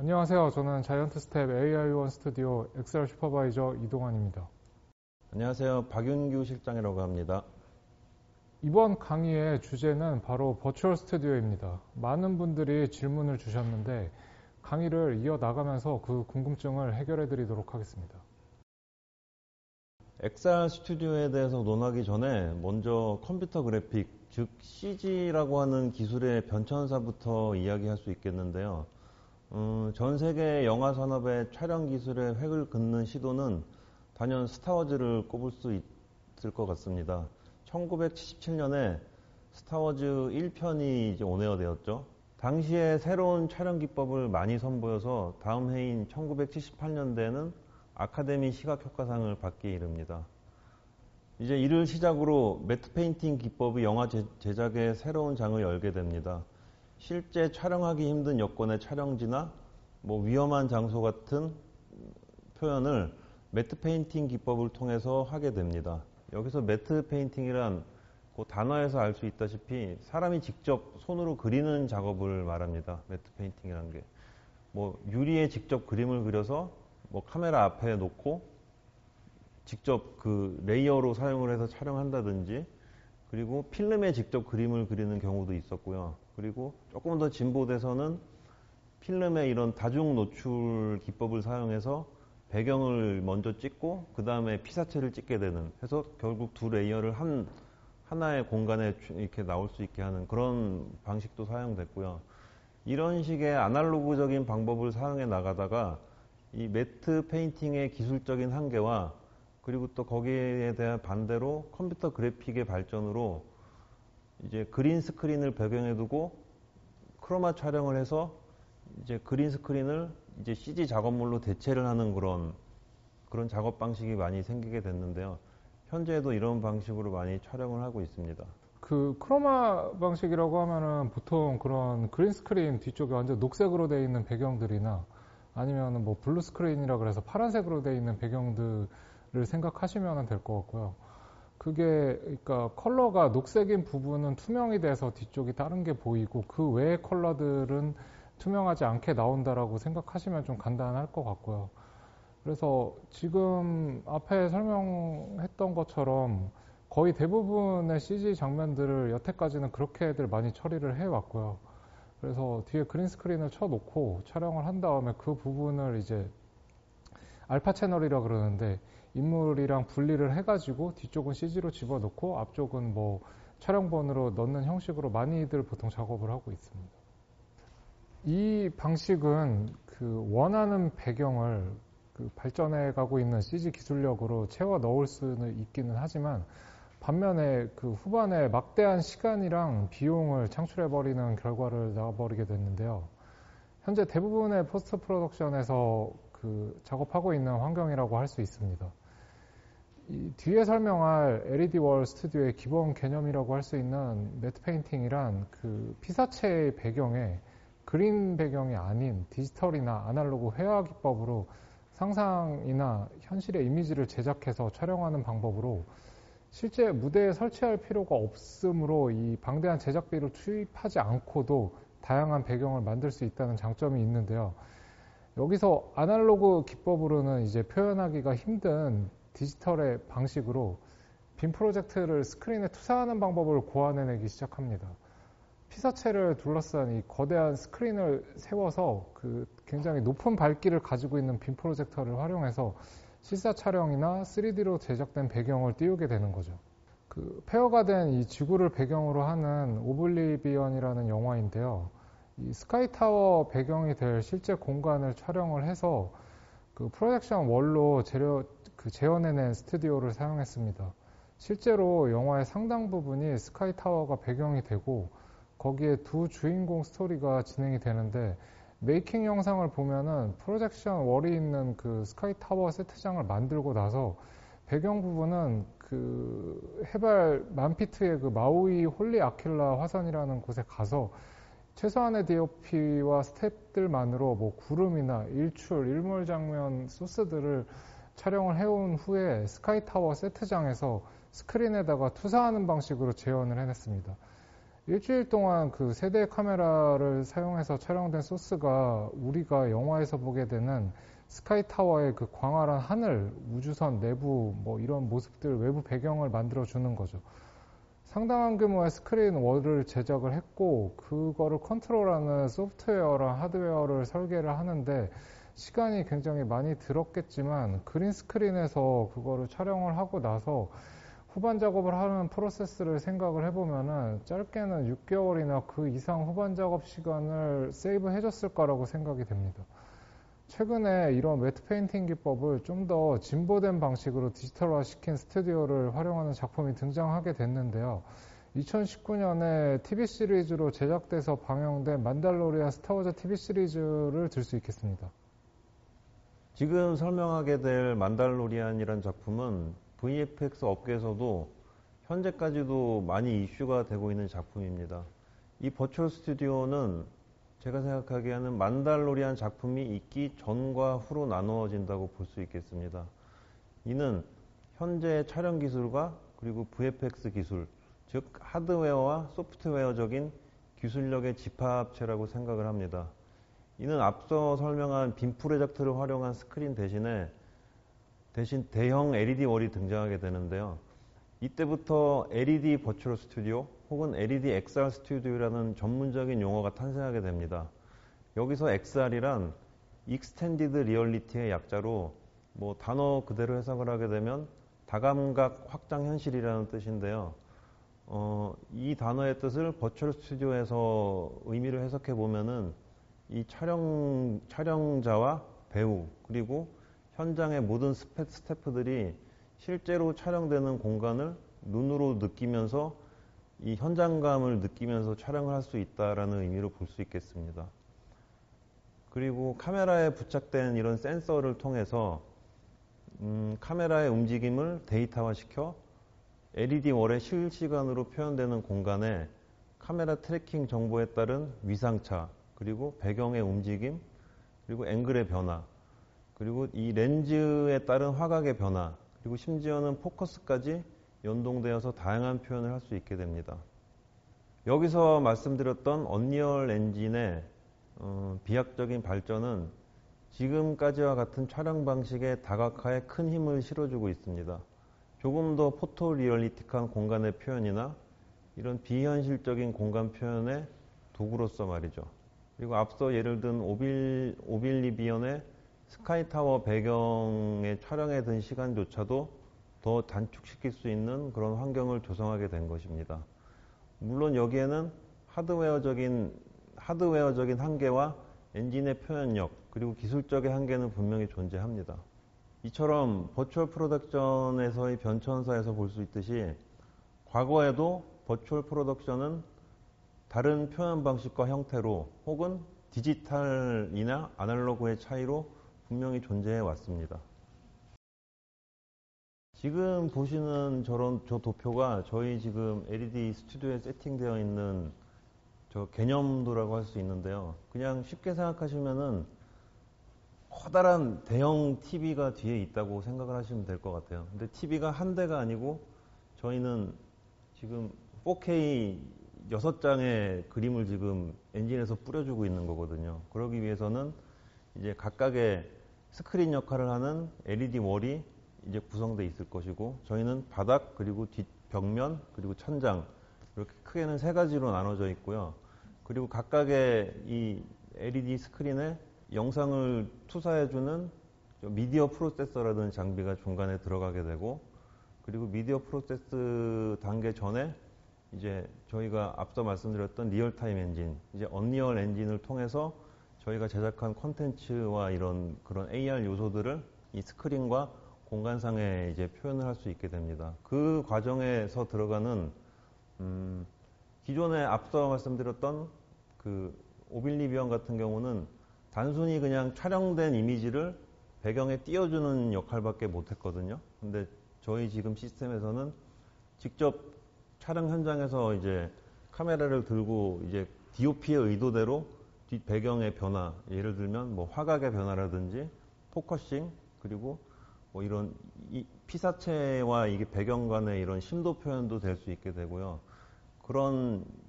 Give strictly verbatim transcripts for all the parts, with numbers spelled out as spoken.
안녕하세요. 저는 자이언트 스텝 에이아이원 스튜디오 엑스알 슈퍼바이저 이동환입니다. 안녕하세요. 박윤규 실장이라고 합니다. 이번 강의의 주제는 바로 버추얼 스튜디오입니다. 많은 분들이 질문을 주셨는데 강의를 이어나가면서 그 궁금증을 해결해 드리도록 하겠습니다. 엑스알 스튜디오에 대해서 논하기 전에 먼저 컴퓨터 그래픽, 즉 씨지라고 하는 기술의 변천사부터 이야기할 수 있겠는데요. 음, 전 세계 영화 산업의 촬영 기술의 획을 긋는 시도는 단연 스타워즈를 꼽을 수 있을 것 같습니다. 천구백칠십칠 년에 스타워즈 일 편이 이제 온에어 되었죠. 당시에 새로운 촬영 기법을 많이 선보여서 다음 해인 천구백칠십팔 년대에는 아카데미 시각효과상을 받게 이릅니다. 이제 이를 시작으로 매트 페인팅 기법이 영화 제, 제작의 새로운 장을 열게 됩니다. 실제 촬영하기 힘든 여건의 촬영지나 뭐 위험한 장소 같은 표현을 매트 페인팅 기법을 통해서 하게 됩니다. 여기서 매트 페인팅이란 그 단어에서 알 수 있다시피 사람이 직접 손으로 그리는 작업을 말합니다. 매트 페인팅이라는 게. 뭐 유리에 직접 그림을 그려서 뭐 카메라 앞에 놓고 직접 그 레이어로 사용을 해서 촬영한다든지, 그리고 필름에 직접 그림을 그리는 경우도 있었고요. 그리고 조금 더 진보돼서는 필름에 이런 다중 노출 기법을 사용해서 배경을 먼저 찍고 그 다음에 피사체를 찍게 되는, 해서 결국 두 레이어를 한 하나의 공간에 이렇게 나올 수 있게 하는 그런 방식도 사용됐고요. 이런 식의 아날로그적인 방법을 사용해 나가다가 이 매트 페인팅의 기술적인 한계와, 그리고 또 거기에 대한 반대로 컴퓨터 그래픽의 발전으로 이제 그린 스크린을 배경에 두고 크로마 촬영을 해서 이제 그린 스크린을 이제 씨지 작업물로 대체를 하는 그런 그런 작업 방식이 많이 생기게 됐는데요. 현재도 이런 방식으로 많이 촬영을 하고 있습니다. 그 크로마 방식이라고 하면은 보통 그런 그린 스크린 뒤쪽에 완전 녹색으로 되어 있는 배경들이나 아니면 뭐 블루 스크린이라 그래서 파란색으로 되어 있는 배경들을 생각하시면 될 것 같고요. 그게 그러니까 컬러가 녹색인 부분은 투명이 돼서 뒤쪽이 다른 게 보이고 그 외의 컬러들은 투명하지 않게 나온다라고 생각하시면 좀 간단할 것 같고요. 그래서 지금 앞에 설명했던 것처럼 거의 대부분의 씨지 장면들을 여태까지는 그렇게들 많이 처리를 해왔고요. 그래서 뒤에 그린 스크린을 쳐놓고 촬영을 한 다음에 그 부분을 이제 알파 채널이라 그러는데 인물이랑 분리를 해가지고 뒤쪽은 씨지로 집어넣고 앞쪽은 뭐 촬영본으로 넣는 형식으로 많이들 보통 작업을 하고 있습니다. 이 방식은 그 원하는 배경을 그 발전해 가고 있는 씨지 기술력으로 채워 넣을 수는 있기는 하지만 반면에 그 후반에 막대한 시간이랑 비용을 창출해버리는 결과를 낳아버리게 됐는데요. 현재 대부분의 포스트 프로덕션에서 그 작업하고 있는 환경이라고 할 수 있습니다. 이 뒤에 설명할 엘이디 월 스튜디오의 기본 개념이라고 할 수 있는 매트 페인팅이란 그 피사체의 배경에 그린 배경이 아닌 디지털이나 아날로그 회화 기법으로 상상이나 현실의 이미지를 제작해서 촬영하는 방법으로 실제 무대에 설치할 필요가 없으므로 이 방대한 제작비를 투입하지 않고도 다양한 배경을 만들 수 있다는 장점이 있는데요. 여기서 아날로그 기법으로는 이제 표현하기가 힘든 디지털의 방식으로 빔 프로젝트를 스크린에 투사하는 방법을 고안해내기 시작합니다. 피사체를 둘러싼 이 거대한 스크린을 세워서 그 굉장히 높은 밝기를 가지고 있는 빔 프로젝터를 활용해서 실사 촬영이나 쓰리디로 제작된 배경을 띄우게 되는 거죠. 그 폐허가 된 이 지구를 배경으로 하는 오블리비언이라는 영화인데요. 이 스카이타워 배경이 될 실제 공간을 촬영을 해서 그 프로젝션 월로 재려, 그 재현해낸 스튜디오를 사용했습니다. 실제로 영화의 상당 부분이 스카이타워가 배경이 되고 거기에 두 주인공 스토리가 진행이 되는데 메이킹 영상을 보면은 프로젝션 월이 있는 그 스카이타워 세트장을 만들고 나서 배경 부분은 그 해발 만 피트의 그 마우이 홀리 아킬라 화산이라는 곳에 가서 최소한의 디오피와 스텝들만으로 뭐 구름이나 일출, 일몰 장면 소스들을 촬영을 해온 후에 스카이타워 세트장에서 스크린에다가 투사하는 방식으로 재현을 해냈습니다. 일주일 동안 그 세 대의 카메라를 사용해서 촬영된 소스가 우리가 영화에서 보게 되는 스카이타워의 그 광활한 하늘, 우주선 내부 뭐 이런 모습들, 외부 배경을 만들어 주는 거죠. 상당한 규모의 스크린 월을 제작을 했고 그거를 컨트롤하는 소프트웨어랑 하드웨어를 설계를 하는데 시간이 굉장히 많이 들었겠지만 그린 스크린에서 그거를 촬영을 하고 나서 후반 작업을 하는 프로세스를 생각을 해보면은 짧게는 육 개월이나 그 이상 후반 작업 시간을 세이브 해줬을 거라고 생각이 됩니다. 최근에 이런 매트 페인팅 기법을 좀 더 진보된 방식으로 디지털화 시킨 스튜디오를 활용하는 작품이 등장하게 됐는데요. 이천십구 년에 티비 시리즈로 제작돼서 방영된 만달로리안 스타워즈 티비 시리즈를 들 수 있겠습니다. 지금 설명하게 될 만달로리안이란 작품은 브이에프엑스 업계에서도 현재까지도 많이 이슈가 되고 있는 작품입니다. 이 버추얼 스튜디오는 제가 생각하기에는 만달로리안 작품이 있기 전과 후로 나누어진다고 볼 수 있겠습니다. 이는 현재 촬영 기술과 그리고 브이에프엑스 기술, 즉 하드웨어와 소프트웨어적인 기술력의 집합체라고 생각을 합니다. 이는 앞서 설명한 빔 프로젝터를 활용한 스크린 대신에 대신 대형 엘이디 월이 등장하게 되는데요. 이때부터 엘이디 버추얼 스튜디오 혹은 엘이디 엑스알 스튜디오라는 전문적인 용어가 탄생하게 됩니다. 여기서 엑스알이란 Extended Reality의 약자로 뭐 단어 그대로 해석을 하게 되면 다감각 확장 현실이라는 뜻인데요. 어, 이 단어의 뜻을 버추얼 스튜디오에서 의미를 해석해 보면은 이 촬영, 촬영자와 배우 그리고 현장의 모든 스페, 스태프들이 실제로 촬영되는 공간을 눈으로 느끼면서 이 현장감을 느끼면서 촬영을 할 수 있다라는 의미로 볼 수 있겠습니다. 그리고 카메라에 부착된 이런 센서를 통해서 음, 카메라의 움직임을 데이터화시켜 엘이디 월에 실시간으로 표현되는 공간에 카메라 트래킹 정보에 따른 위상차, 그리고 배경의 움직임, 그리고 앵글의 변화, 그리고 이 렌즈에 따른 화각의 변화, 그리고 심지어는 포커스까지 연동되어서 다양한 표현을 할 수 있게 됩니다. 여기서 말씀드렸던 언리얼 엔진의 어, 비약적인 발전은 지금까지와 같은 촬영 방식의 다각화에 큰 힘을 실어주고 있습니다. 조금 더 포토리얼리틱한 공간의 표현이나 이런 비현실적인 공간 표현의 도구로서 말이죠. 그리고 앞서 예를 든 오빌, 오빌리비언의 스카이타워 배경의 촬영에 든 시간조차도 더 단축시킬 수 있는 그런 환경을 조성하게 된 것입니다. 물론 여기에는 하드웨어적인, 하드웨어적인 한계와 엔진의 표현력, 그리고 기술적인 한계는 분명히 존재합니다. 이처럼 버추얼 프로덕션에서의 변천사에서 볼 수 있듯이 과거에도 버추얼 프로덕션은 다른 표현 방식과 형태로 혹은 디지털이나 아날로그의 차이로 분명히 존재해 왔습니다. 지금 보시는 저런 저 도표가 저희 지금 엘이디 스튜디오에 세팅되어 있는 저 개념도라고 할 수 있는데요. 그냥 쉽게 생각하시면은 커다란 대형 티비가 뒤에 있다고 생각을 하시면 될 것 같아요. 근데 티비가 한 대가 아니고 저희는 지금 포케이 여섯 장의 그림을 지금 엔진에서 뿌려주고 있는 거거든요. 그러기 위해서는 이제 각각의 스크린 역할을 하는 엘이디 월이 이제 구성되어 있을 것이고 저희는 바닥 그리고 뒷 벽면 그리고 천장 이렇게 크게는 세 가지로 나눠져 있고요. 그리고 각각의 이 엘이디 스크린에 영상을 투사해주는 미디어 프로세서라는 장비가 중간에 들어가게 되고 그리고 미디어 프로세스 단계 전에 이제 저희가 앞서 말씀드렸던 리얼타임 엔진, 이제 언리얼 엔진을 통해서 저희가 제작한 콘텐츠와 이런 그런 에이알 요소들을 이 스크린과 공간상에 이제 표현을 할 수 있게 됩니다. 그 과정에서 들어가는 음, 기존에 앞서 말씀드렸던 그 오빌리비언 같은 경우는 단순히 그냥 촬영된 이미지를 배경에 띄워주는 역할밖에 못했거든요. 근데 저희 지금 시스템에서는 직접 촬영 현장에서 이제 카메라를 들고 이제 디오피의 의도대로 뒷 배경의 변화, 예를 들면 뭐 화각의 변화라든지 포커싱 그리고 뭐 이런 이 피사체와 이게 배경 간의 이런 심도 표현도 될 수 있게 되고요. 그런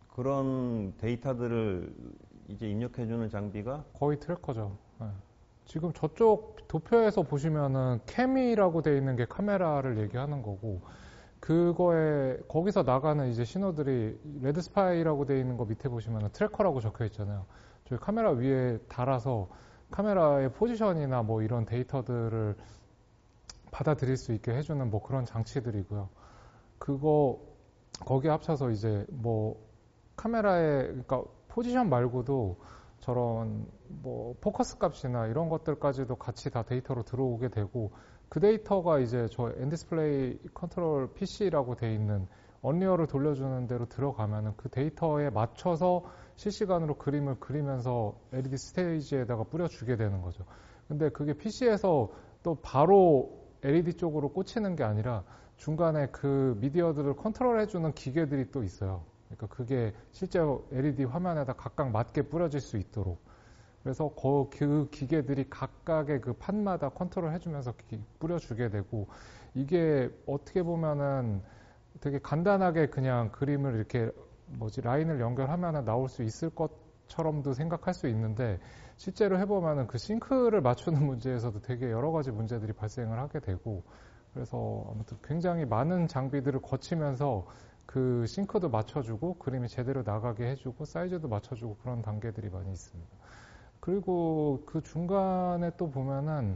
그런 데이터들을 이제 입력해주는 장비가 거의 트래커죠. 네. 지금 저쪽 도표에서 보시면은 캠이라고 되어 있는 게 카메라를 얘기하는 거고, 그거에 거기서 나가는 이제 신호들이 레드스파이라고 되어 있는 거 밑에 보시면은 트래커라고 적혀 있잖아요. 저희 카메라 위에 달아서 카메라의 포지션이나 뭐 이런 데이터들을 받아들일 수 있게 해주는 뭐 그런 장치들이고요. 그거 거기에 합쳐서 이제 뭐 카메라의 그러니까 포지션 말고도 저런 뭐 포커스 값이나 이런 것들까지도 같이 다 데이터로 들어오게 되고, 그 데이터가 이제 저 엔디스플레이 컨트롤 피씨라고 돼 있는 언리얼을 돌려주는 대로 들어가면은 그 데이터에 맞춰서 실시간으로 그림을 그리면서 엘이디 스테이지에다가 뿌려주게 되는 거죠. 근데 그게 피씨에서 또 바로 엘이디 쪽으로 꽂히는 게 아니라 중간에 그 미디어들을 컨트롤해주는 기계들이 또 있어요. 그러니까 그게 실제 엘이디 화면에다 각각 맞게 뿌려질 수 있도록. 그래서 그 기계들이 각각의 그 판마다 컨트롤 해주면서 뿌려주게 되고, 이게 어떻게 보면은 되게 간단하게 그냥 그림을 이렇게 뭐지 라인을 연결하면 나올 수 있을 것처럼도 생각할 수 있는데, 실제로 해보면은 그 싱크를 맞추는 문제에서도 되게 여러 가지 문제들이 발생을 하게 되고, 그래서 아무튼 굉장히 많은 장비들을 거치면서 그 싱크도 맞춰주고 그림이 제대로 나가게 해주고 사이즈도 맞춰주고 그런 단계들이 많이 있습니다. 그리고 그 중간에 또 보면은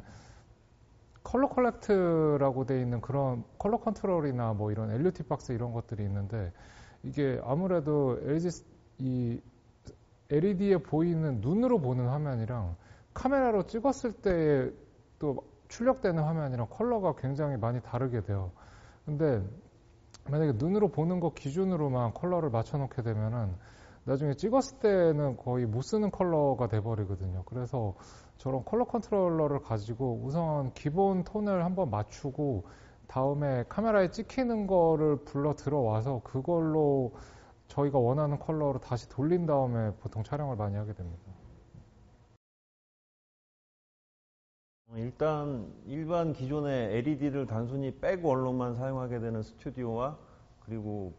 컬러 컬렉트라고 돼 있는 그런 컬러 컨트롤이나 뭐 이런 엘유티 박스 이런 것들이 있는데, 이게 아무래도 엘이디, 이 엘이디에 보이는 눈으로 보는 화면이랑 카메라로 찍었을 때 또 출력되는 화면이랑 컬러가 굉장히 많이 다르게 돼요. 근데 만약에 눈으로 보는 거 기준으로만 컬러를 맞춰놓게 되면은 나중에 찍었을 때는 거의 못 쓰는 컬러가 돼버리거든요. 그래서 저런 컬러 컨트롤러를 가지고 우선 기본 톤을 한번 맞추고 다음에 카메라에 찍히는 거를 불러 들어와서 그걸로 저희가 원하는 컬러로 다시 돌린 다음에 보통 촬영을 많이 하게 됩니다. 일단 일반 기존의 엘이디를 단순히 백 원로만 사용하게 되는 스튜디오와, 그리고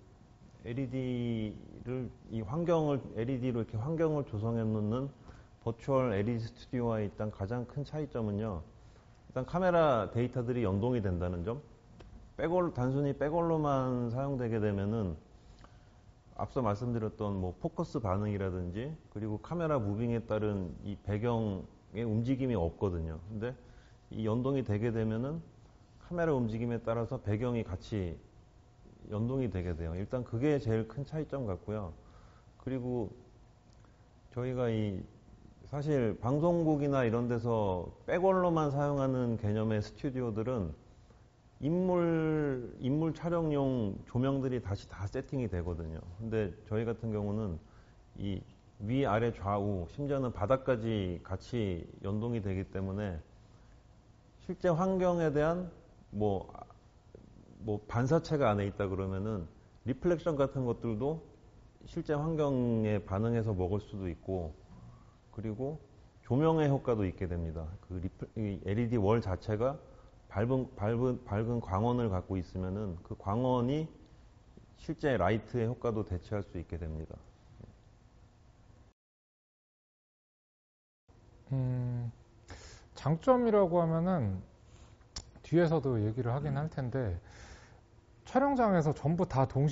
엘이디를 이 환경을 엘이디로 이렇게 환경을 조성해 놓는 버추얼 엘이디 스튜디오와의 일단 가장 큰 차이점은요. 일단 카메라 데이터들이 연동이 된다는 점. 백월 단순히 백월로만 사용되게 되면은 앞서 말씀드렸던 뭐 포커스 반응이라든지 그리고 카메라 무빙에 따른 이 배경의 움직임이 없거든요. 근데 이 연동이 되게 되면은 카메라 움직임에 따라서 배경이 같이 연동이 되게 돼요. 일단 그게 제일 큰 차이점 같고요. 그리고 저희가 이 사실 방송국이나 이런 데서 백월로만 사용하는 개념의 스튜디오들은 인물, 인물 촬영용 조명들이 다시 다 세팅이 되거든요. 근데 저희 같은 경우는 이 위, 아래, 좌우, 심지어는 바닥까지 같이 연동이 되기 때문에 실제 환경에 대한 뭐, 뭐 반사체가 안에 있다 그러면은 리플렉션 같은 것들도 실제 환경에 반응해서 먹을 수도 있고, 그리고 조명의 효과도 있게 됩니다. 그 리플, 이 엘이디 월 자체가 밝은, 밝은, 밝은 광원을 갖고 있으면은 그 광원이 실제 라이트의 효과도 대체할 수 있게 됩니다. 음, 장점이라고 하면은 뒤에서도 얘기를 하긴 할 텐데, 촬영장에서 전부 다 동시에